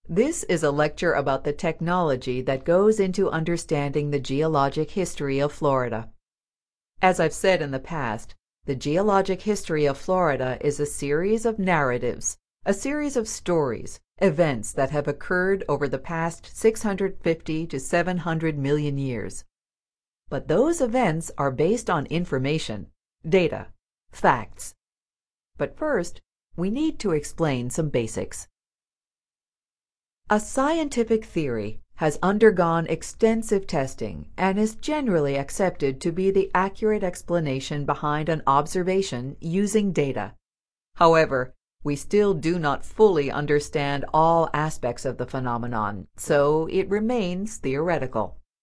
This is a lecture about the technology that goes into understanding the geologic history of Florida. As I've said in the past, the geologic history of Florida is a series of narratives, a series of stories, events that have occurred over the past 650 to 700 million years. But those events are based on information, data, facts. But first, we need to explain some basics. A scientific theory has undergone extensive testing and is generally accepted to be the accurate explanation behind an observation using data. However, we still do not fully understand all aspects of the phenomenon, so it remains theoretical.